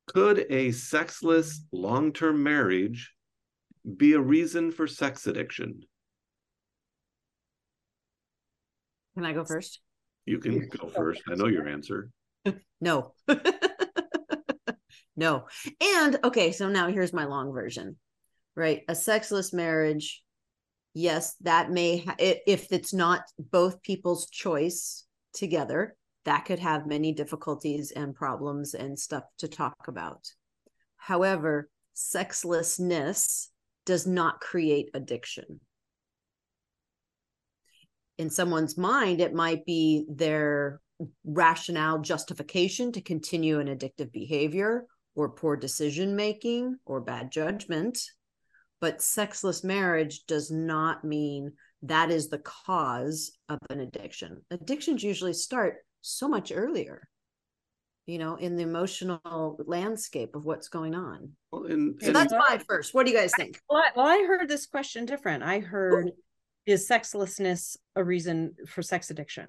Could a sexless long-term marriage be a reason for sex addiction? Can I go first? You can go first. I know your answer. No. No. And okay, so now here's my long version, right? A sexless marriage, yes, that may, if it's not both people's choice together, that could have many difficulties and problems and stuff to talk about. However, sexlessness does not create addiction. In someone's mind, it might be their rationale justification to continue an addictive behavior or poor decision making or bad judgment. But sexless marriage does not mean that is the cause of an addiction. Addictions usually start so much earlier, in the emotional landscape of what's going on. Well, so that's my first. What do you guys think? Well, I heard this question different. I heard, ooh, is sexlessness a reason for sex addiction?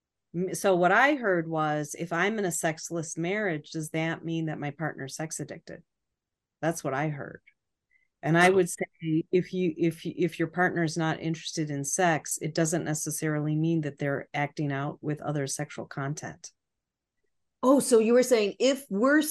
So what I heard was, if I'm in a sexless marriage, does that mean that my partner's sex addicted? That's what I heard. And I would say, if your partner is not interested in sex, it doesn't necessarily mean that they're acting out with other sexual content. Oh, so you were saying if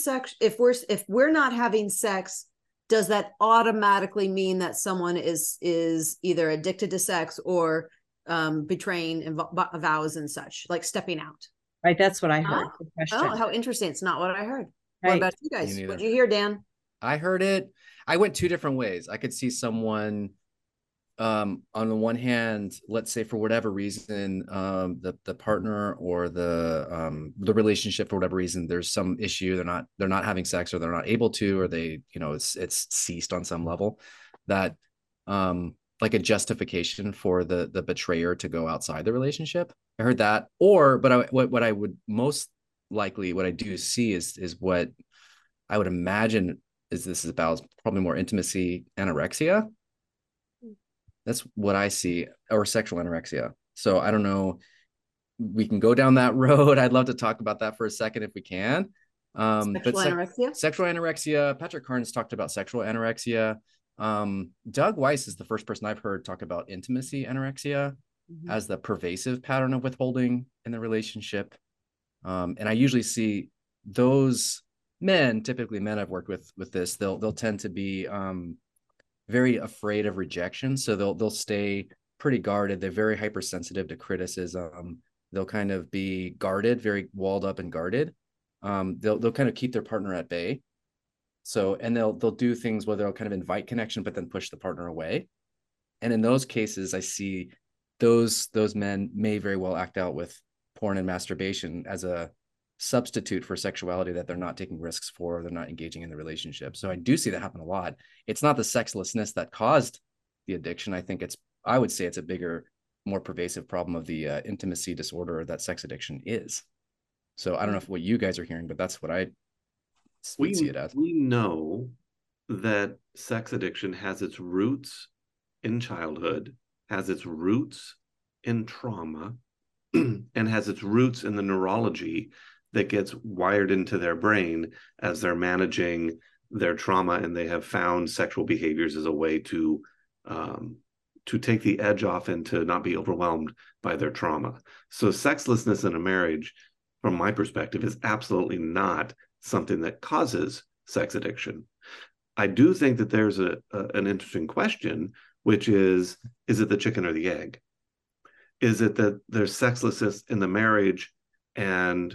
we're not having sex, does that automatically mean that someone is either addicted to sex or betraying vows and such, like stepping out? Right, that's what I heard. Oh, how interesting! It's not what I heard. Right. What about you guys? What did you hear, Dan? I heard it. I went two different ways. I could see someone, on the one hand, let's say for whatever reason, the partner or the relationship, for whatever reason, there's some issue. They're not having sex, or they're not able to, or they, it's ceased on some level. That, like a justification for the betrayer to go outside the relationship. I heard that. What I would most likely, what I do see is what I would imagine is this is about probably more intimacy anorexia. That's what I see, or sexual anorexia. So I don't know. We can go down that road. I'd love to talk about that for a second if we can. Anorexia? Sexual anorexia. Patrick Carnes talked about sexual anorexia. Doug Weiss is the first person I've heard talk about intimacy anorexia as the pervasive pattern of withholding in the relationship. And I usually see those men, typically men I've worked with this, they'll tend to be very afraid of rejection. So they'll stay pretty guarded. They're very hypersensitive to criticism. They'll kind of be guarded, very walled up and guarded. They'll kind of keep their partner at bay. So, and they'll do things where they'll kind of invite connection, but then push the partner away. And in those cases, I see those men may very well act out with porn and masturbation as a substitute for sexuality that they're not taking risks for, or they're not engaging in the relationship. So I do see that happen a lot. It's not the sexlessness that caused the addiction. I would say it's a bigger, more pervasive problem of the intimacy disorder that sex addiction is. So I don't know what you guys are hearing, but that's what I see it as. We know that sex addiction has its roots in childhood, has its roots in trauma, and has its roots in the neurology that gets wired into their brain as they're managing their trauma, and they have found sexual behaviors as a way to take the edge off and to not be overwhelmed by their trauma. So sexlessness in a marriage, from my perspective, is absolutely not something that causes sex addiction. I do think that there's an interesting question, which is it the chicken or the egg? Is it that there's sexlessness in the marriage and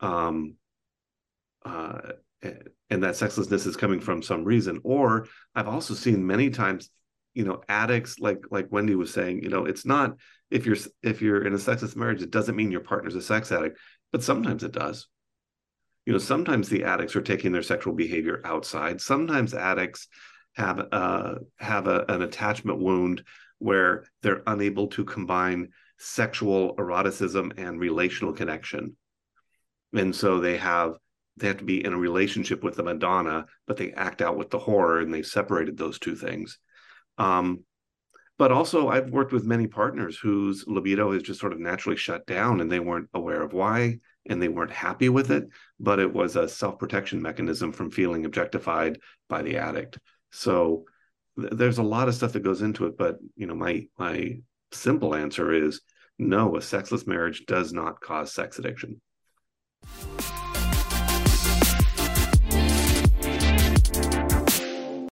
that sexlessness is coming from some reason? Or I've also seen many times, addicts, like Wendy was saying, it's not, if you're in a sexless marriage, it doesn't mean your partner's a sex addict, but sometimes it does. Sometimes the addicts are taking their sexual behavior outside. Sometimes addicts have an attachment wound where they're unable to combine sexual eroticism and relational connection. And so they have to be in a relationship with the Madonna, but they act out with the horror, and they separated those two things. But also, I've worked with many partners whose libido is just sort of naturally shut down and they weren't aware of why and they weren't happy with it, but it was a self-protection mechanism from feeling objectified by the addict. So there's a lot of stuff that goes into it, but my simple answer is no, a sexless marriage does not cause sex addiction.